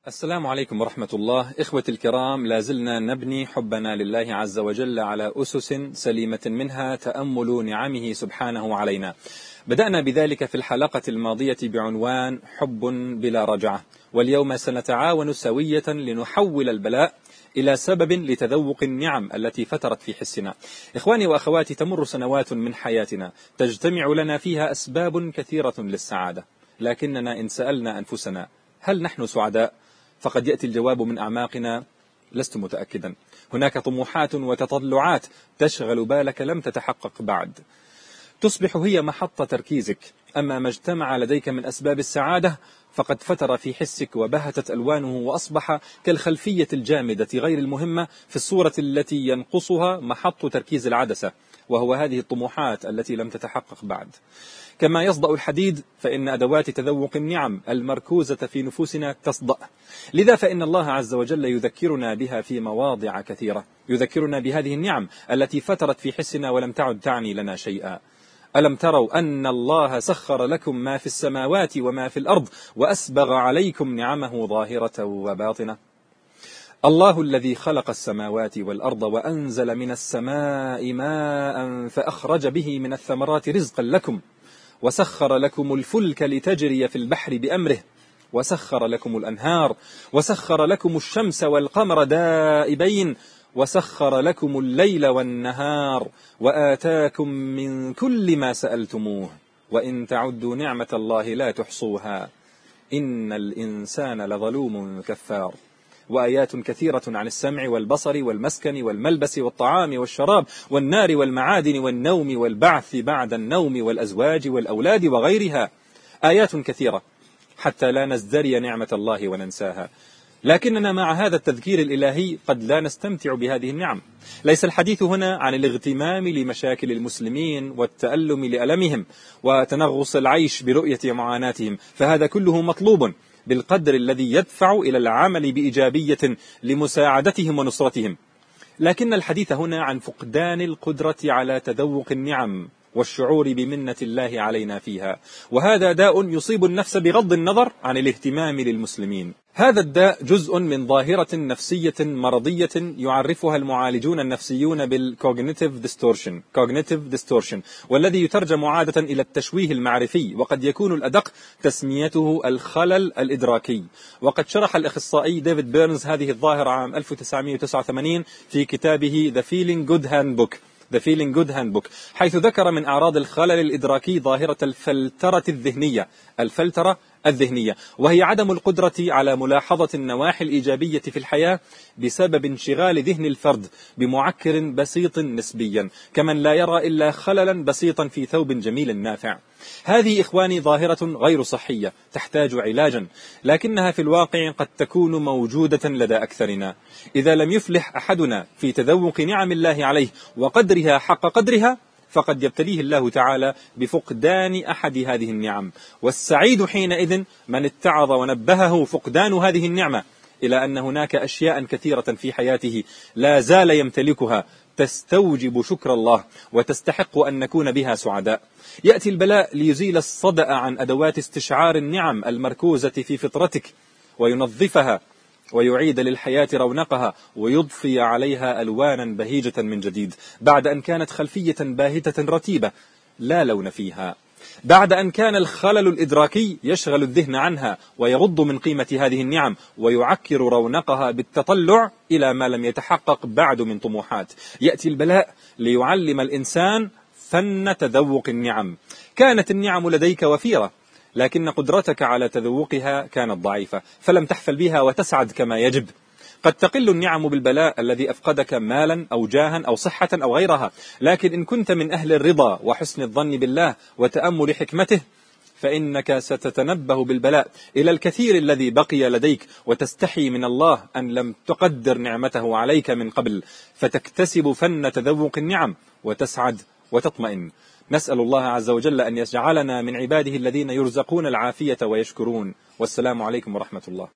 السلام عليكم ورحمة الله. إخوتي الكرام، لازلنا نبني حبنا لله عز وجل على أسس سليمة، منها تأمل نعمه سبحانه علينا. بدأنا بذلك في الحلقة الماضية بعنوان حب بلا رجعة، واليوم سنتعاون سوية لنحول البلاء إلى سبب لتذوق النعم التي فترت في حسنا. إخواني وأخواتي، تمر سنوات من حياتنا تجتمع لنا فيها أسباب كثيرة للسعادة، لكننا إن سألنا أنفسنا هل نحن سعداء؟ فقد يأتي الجواب من أعماقنا: لست متأكدا. هناك طموحات وتطلعات تشغل بالك لم تتحقق بعد، تصبح هي محط تركيزك. أما ما اجتمع لديك من أسباب السعادة فقد فتر في حسك وبهتت ألوانه، وأصبح كالخلفية الجامدة غير المهمة في الصورة التي ينقصها محط تركيز العدسة، وهو هذه الطموحات التي لم تتحقق بعد. كما يصدأ الحديد فإن أدوات تذوق النعم المركوزة في نفوسنا تصدأ. لذا فإن الله عز وجل يذكرنا بها في مواضع كثيرة، يذكرنا بهذه النعم التي فترت في حسنا ولم تعد تعني لنا شيئا. ألم تروا أن الله سخر لكم ما في السماوات وما في الأرض وأسبغ عليكم نعمه ظاهرة وباطنة؟ الله الذي خلق السماوات والأرض وأنزل من السماء ماء فأخرج به من الثمرات رزقا لكم، وسخر لكم الفلك لتجري في البحر بأمره، وسخر لكم الأنهار، وسخر لكم الشمس والقمر دائبين، وسخر لكم الليل والنهار، وآتاكم من كل ما سألتموه، وإن تعدوا نعمة الله لا تحصوها، إن الإنسان لظلوم كفار. وآيات كثيرة عن السمع والبصر والمسكن والملبس والطعام والشراب والنار والمعادن والنوم والبعث بعد النوم والأزواج والأولاد وغيرها، آيات كثيرة حتى لا نزدري نعمة الله وننساها. لكننا مع هذا التذكير الإلهي قد لا نستمتع بهذه النعم. ليس الحديث هنا عن الاغتمام لمشاكل المسلمين والتألم لألمهم وتنغص العيش برؤية معاناتهم، فهذا كله مطلوب بالقدر الذي يدفع إلى العمل بإيجابية لمساعدتهم ونصرتهم. لكن الحديث هنا عن فقدان القدرة على تذوق النعم والشعور بمنة الله علينا فيها، وهذا داء يصيب النفس بغض النظر عن الاهتمام للمسلمين. هذا الداء جزء من ظاهرة نفسية مرضية يعرفها المعالجون النفسيون cognitive distortion، والذي يترجم عادة إلى التشويه المعرفي، وقد يكون الأدق تسميته الخلل الإدراكي. وقد شرح الأخصائي ديفيد بيرنز هذه الظاهرة عام 1989 في كتابه The Feeling Good Handbook، حيث ذكر من أعراض الخلل الإدراكي ظاهرة الفلترة الذهنية، وهي عدم القدرة على ملاحظة النواحي الإيجابية في الحياة بسبب انشغال ذهن الفرد بمعكر بسيط نسبيا، كمن لا يرى إلا خللا بسيطا في ثوب جميل نافع. هذه إخواني ظاهرة غير صحية تحتاج علاجا، لكنها في الواقع قد تكون موجودة لدى أكثرنا. إذا لم يفلح أحدنا في تذوق نعم الله عليه وقدرها حق قدرها، فقد يبتليه الله تعالى بفقدان أحد هذه النعم، والسعيد حينئذ من اتعظ ونبهه فقدان هذه النعمة إلى أن هناك أشياء كثيرة في حياته لا زال يمتلكها تستوجب شكر الله وتستحق أن نكون بها سعداء. يأتي البلاء ليزيل الصدأ عن أدوات استشعار النعم المركوزة في فطرتك، وينظفها ويعيد للحياة رونقها، ويضفي عليها ألوانا بهيجة من جديد، بعد أن كانت خلفية باهتة رتيبة لا لون فيها، بعد أن كان الخلل الإدراكي يشغل الذهن عنها ويغض من قيمة هذه النعم ويعكر رونقها بالتطلع إلى ما لم يتحقق بعد من طموحات. يأتي البلاء ليعلم الإنسان فن تذوق النعم. كانت النعم لديك وفيرة، لكن قدرتك على تذوقها كانت ضعيفة، فلم تحفل بها وتسعد كما يجب. قد تقل النعم بالبلاء الذي أفقدك مالا أو جاها أو صحة أو غيرها، لكن إن كنت من أهل الرضا وحسن الظن بالله وتأمل حكمته، فإنك ستتنبه بالبلاء إلى الكثير الذي بقي لديك، وتستحي من الله أن لم تقدر نعمته عليك من قبل، فتكتسب فن تذوق النعم وتسعد وتطمئن. نسأل الله عز وجل أن يجعلنا من عباده الذين يرزقون العافية ويشكرون. والسلام عليكم ورحمة الله.